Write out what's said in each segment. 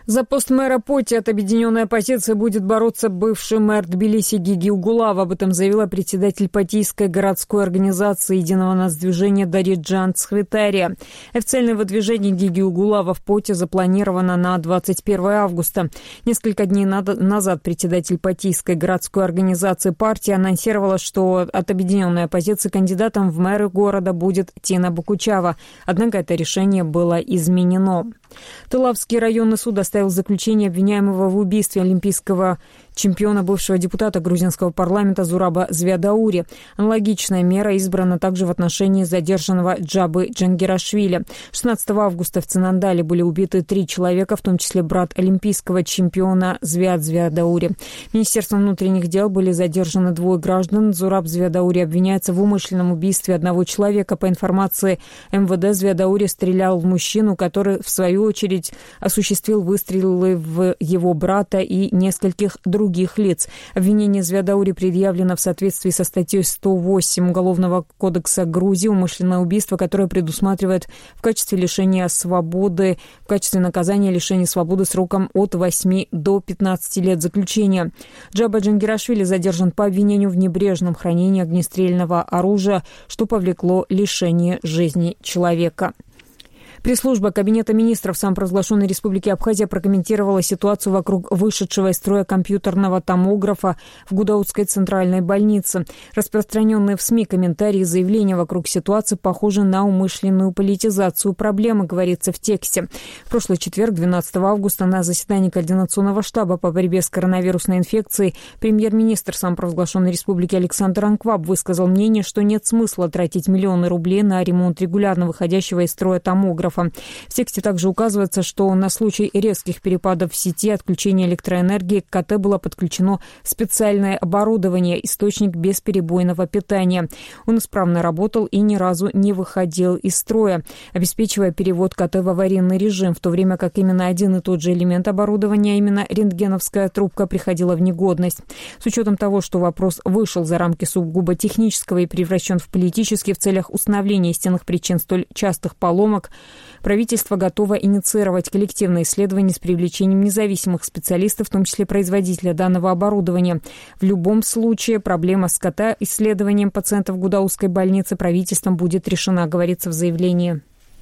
За пост мэра Поти от объединенной оппозиции будет бороться бывший мэр Тбилиси Гиги Угулав. Об этом заявила председатель Потийской городской организации единого нацдвижения Дариджан Цхвитария. Официальное выдвижение Гиги Угулава в Поти запланировано на 21 августа. Несколько дней назад председатель Потийской городской организации партии анонсировала, что от объединенной оппозиции кандидатом в мэры города будет Тина Бокучава. Однако это решение было изменено. Тылавский районный суд оставил заключение обвиняемого в убийстве олимпийского чемпиона, бывшего депутата грузинского парламента Зураба Звядаури. Аналогичная мера избрана также в отношении задержанного Джабы Джангирашвили. 16 августа в Цинандале были убиты 3 человека, в том числе брат олимпийского чемпиона Звяд Звядаури. Министерством внутренних дел были задержаны 2 граждан. Зураб Звядаури обвиняется в умышленном убийстве 1 человека. По информации МВД, Звядаури стрелял в мужчину, который, в свою очередь, осуществил выстрелы в его брата и нескольких других лиц. Обвинение Звядаури предъявлено в соответствии со статьей 108 Уголовного кодекса Грузии «Умышленное убийство», которое предусматривает в качестве лишения свободы, в качестве наказания лишения свободы сроком от 8 до 15 лет заключения. Джаба Джангирашвили задержан по обвинению в небрежном хранении огнестрельного оружия, что повлекло лишение жизни человека. Пресс-служба Кабинета министров самопровозглашенной Республики Абхазия прокомментировала ситуацию вокруг вышедшего из строя компьютерного томографа в Гудаутской центральной больнице. Распространенные в СМИ комментарии и заявления вокруг ситуации похожи на умышленную политизацию проблемы, говорится в тексте. В прошлый четверг, 12 августа, на заседании Координационного штаба по борьбе с коронавирусной инфекцией премьер-министр самопровозглашенной Республики Александр Анкваб высказал мнение, что нет смысла тратить миллионы рублей на ремонт регулярно выходящего из строя томографа. В тексте также указывается, что на случай резких перепадов в сети, отключения электроэнергии к КТ было подключено специальное оборудование, источник бесперебойного питания. Он исправно работал и ни разу не выходил из строя, обеспечивая перевод КТ в аварийный режим, в то время как именно один и тот же элемент оборудования, а именно рентгеновская трубка, приходила в негодность. С учетом того, что вопрос вышел за рамки сугубо технического и превращен в политический в целях установления истинных причин столь частых поломок, правительство готово инициировать коллективное исследование с привлечением независимых специалистов, в том числе производителя данного оборудования. В любом случае проблема с КТ-исследованием пациентов Гудаутской больницы правительством будет решена, говорится в заявлении.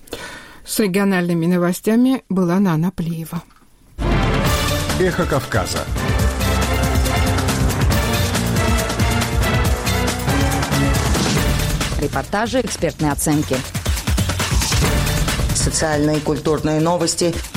С региональными новостями была Нана Плиева. Эхо Кавказа. Репортажи, экспертные оценки. Социальные и культурные новости,